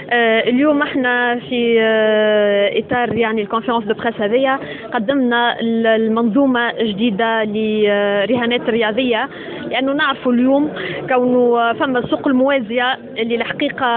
اليوم احنا في اطار يعني الكونفرنس دو بريس هذيا قدمنا المنظومه جديده لرهانات الرياضيه، لانه نعرفوا اليوم كونه فما السوق الموازيه اللي الحقيقه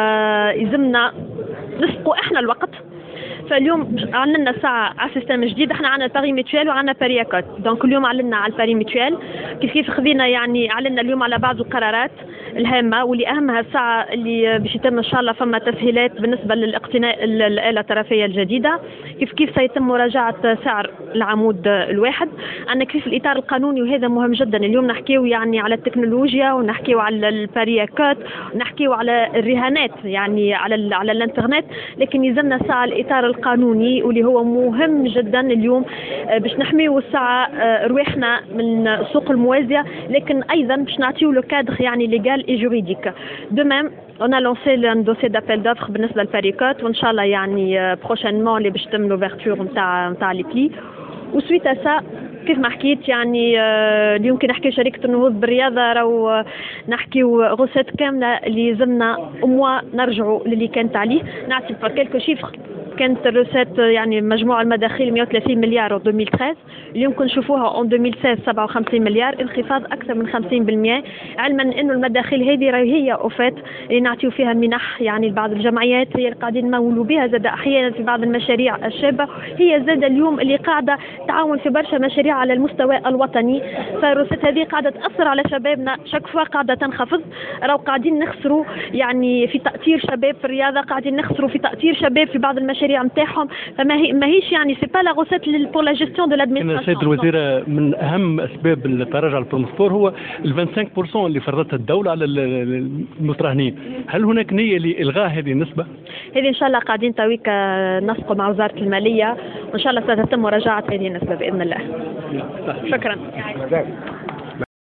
يلزمنا نسبقوا احنا الوقت. فاليوم اعلنا ساعه على سيستم جديد، احنا عندنا الباري ميتويل وعندنا باري اكوت. دونك اليوم اعلنا على الباري ميتويل، كيف خذينا يعني اعلنا اليوم على بعض القرارات الهامه، واللي اهمها الساعه اللي باش يتم ان شاء الله فما تسهيلات بالنسبه للاقتناء الاله الطرفيه الجديده، كيف سيتم مراجعه سعر العمود الواحد. عندنا كيف الاطار القانوني، وهذا مهم جدا. اليوم نحكيو يعني على التكنولوجيا، ونحكيو على الباري اكوت، ونحكيو على الرهانات يعني على الانترنت، لكن يلزمنا ساعه الاطار القانوني واللي هو مهم جدا اليوم باش نحميو الساعه رواحنا من السوق الموازيه، لكن ايضا باش نعطيو لو كادر يعني ليغال اي جوريديك. دو ميم on a lancé un dossier d'appel d'offres بالنسبه للباريكوت، وان شاء الله يعني بروشينمون اللي باش تتم لوفرتور نتاع لي بلي. وسويت سا كيف ما حكيت يعني اللي يمكن نحكي شركه النهوض بالرياضه، راهو نحكيو غوسيت كامله اللي يلزمنا موا نرجعوا للي كانت عليه. نعطي كالكو شيفر. كانت الروسات يعني مجموع المداخيل 130 مليار في 2013، اليوم نشوفوها ان 2016 57 مليار، انخفاض اكثر من 50%. علما انه المداخيل هذه راهي هي اوفات اللي نعطيو فيها منح يعني لبعض الجمعيات، هي اللي قاعدين نمولوا بها زاد احيانا في بعض المشاريع الشابه، هي زاد اليوم اللي قاعده تعاون في برشا مشاريع على المستوى الوطني. فالروسات هذه قاعده تاثر على شبابنا، شك فوا قاعده تنخفض. راهو قاعدين نخسروا يعني في تاثير شباب في الرياضه، قاعدين نخسروا في تاثير شباب في بعض المشاريع نتاعهم. فما هيش يعني سي با لا غوسيت بور لا جيستيون دو لادمينستراسيون. السيد الوزير، من اهم اسباب التراجع البروموسبور هو ال 25% اللي فرضتها الدوله على المتراهنين. هل هناك نيه لالغاء هذه النسبه؟ هذه ان شاء الله قاعدين تويك نسقوا مع وزاره الماليه، وان شاء الله ستتم مراجعه هذه النسبه باذن الله. شكرا.